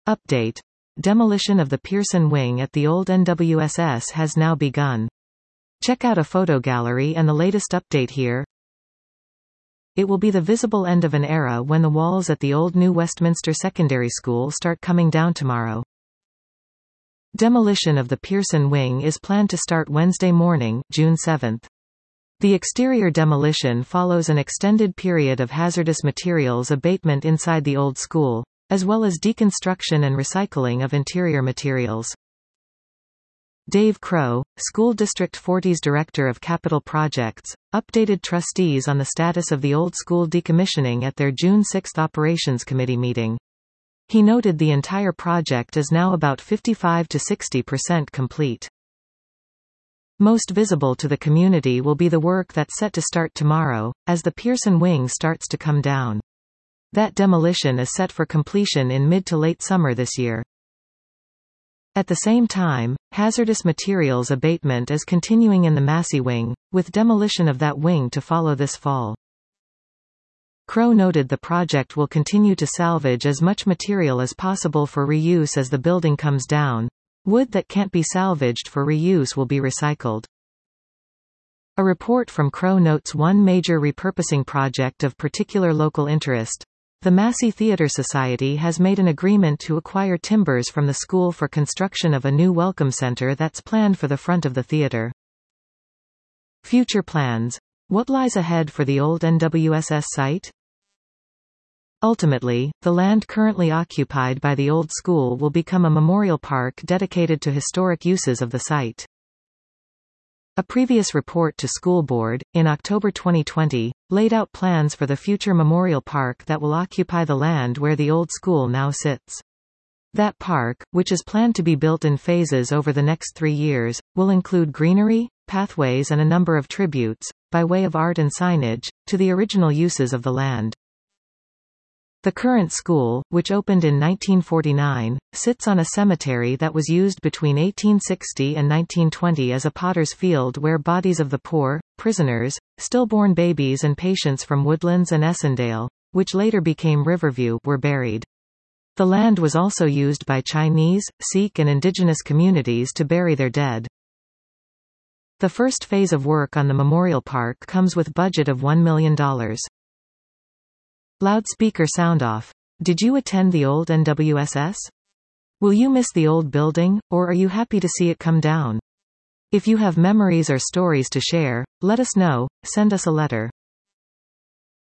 Update. Demolition of the Pearson Wing at the old NWSS has now begun. Check out a photo gallery and the latest update here. It will be the visible end of an era when the walls at the old New Westminster Secondary School start coming down tomorrow. Demolition of the Pearson Wing is planned to start Wednesday morning, June 7. The exterior demolition follows an extended period of hazardous materials abatement inside the old school, as well as deconstruction and recycling of interior materials. Dave Crow, School District 40's Director of Capital Projects, updated trustees on the status of the old school decommissioning at their June 6 Operations Committee meeting. He noted the entire project is now about 55 to 60% complete. Most visible to the community will be the work that's set to start tomorrow, as the Pearson Wing starts to come down. That demolition is set for completion in mid to late summer this year. At the same time, hazardous materials abatement is continuing in the Massey Wing, with demolition of that wing to follow this fall. Crow noted the project will continue to salvage as much material as possible for reuse as the building comes down. Wood that can't be salvaged for reuse will be recycled. A report from Crow notes one major repurposing project of particular local interest. The Massey Theatre Society has made an agreement to acquire timbers from the school for construction of a new welcome center that's planned for the front of the theatre. Future plans. What lies ahead for the old NWSS site? Ultimately, the land currently occupied by the old school will become a memorial park dedicated to historic uses of the site. A previous report to School Board, in October 2020, laid out plans for the future memorial park that will occupy the land where the old school now sits. That park, which is planned to be built in phases over the next 3 years, will include greenery, pathways and a number of tributes, by way of art and signage, to the original uses of the land. The current school, which opened in 1949, sits on a cemetery that was used between 1860 and 1920 as a potter's field where bodies of the poor, prisoners, stillborn babies and patients from Woodlands and Essendale, which later became Riverview, were buried. The land was also used by Chinese, Sikh and indigenous communities to bury their dead. The first phase of work on the memorial park comes with budget of $1 million. Loudspeaker sound off. Did you attend the old NWSS? Will you miss the old building, or are you happy to see it come down? If you have memories or stories to share, let us know, send us a letter.